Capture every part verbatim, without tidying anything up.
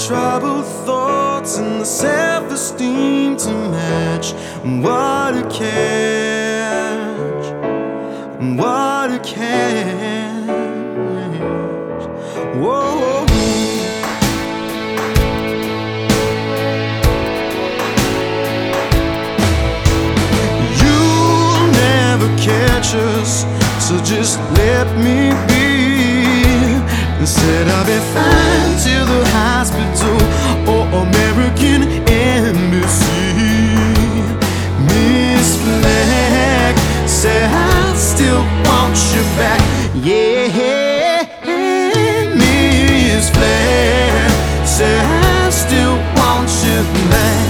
troubled thoughts and the self-esteem to match. What a catch, what a catch. Whoa. You'll never catch us, so just let me be. Instead I'll be fine to the hospital or American Embassy. Miss Black said I still want you back. Yeah, Miss Black said I still want you back.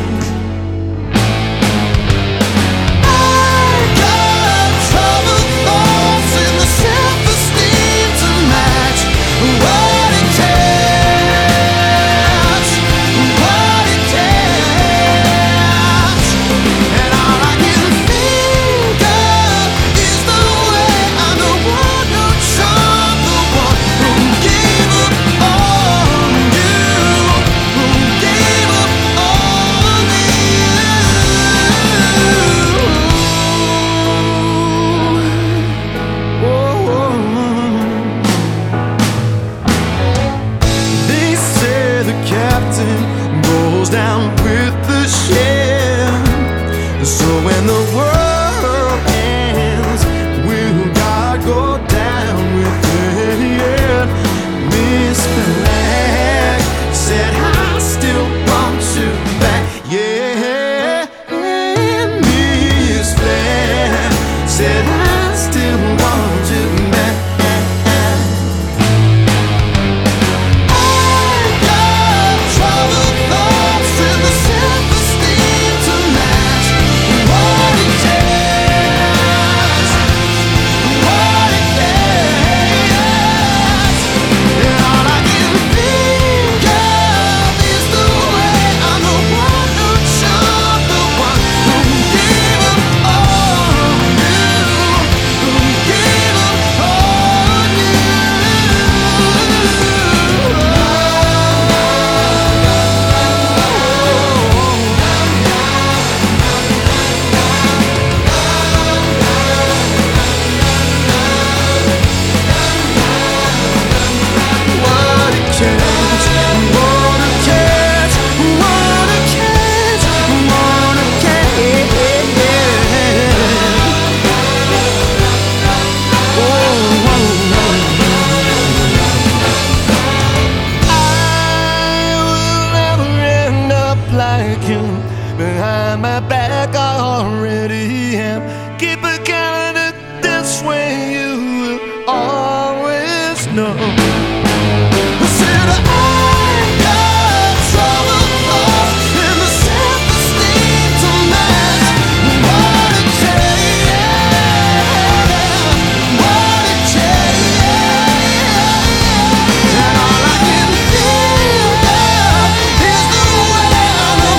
Goes down with the ship. So when the world ends, will God go down with it? Miss Black said I still want you back. Yeah, Miss Black said I still want you back. Behind my back I already am. Keep a calendar this way, you will always know. I said I got trouble thoughts and the self-esteem to match. What a change, what a change. And all I can think of is the way I know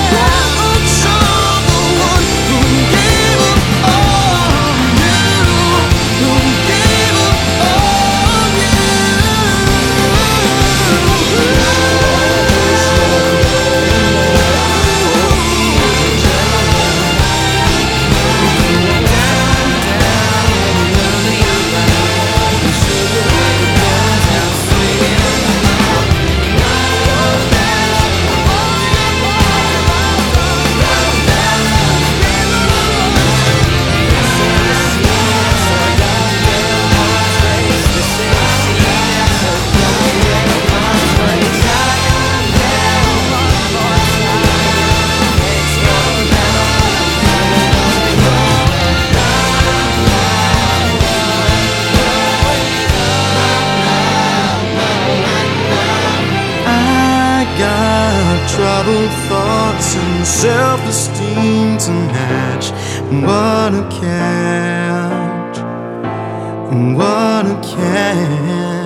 troubled thoughts and self-esteem to match. What a catch, what a catch.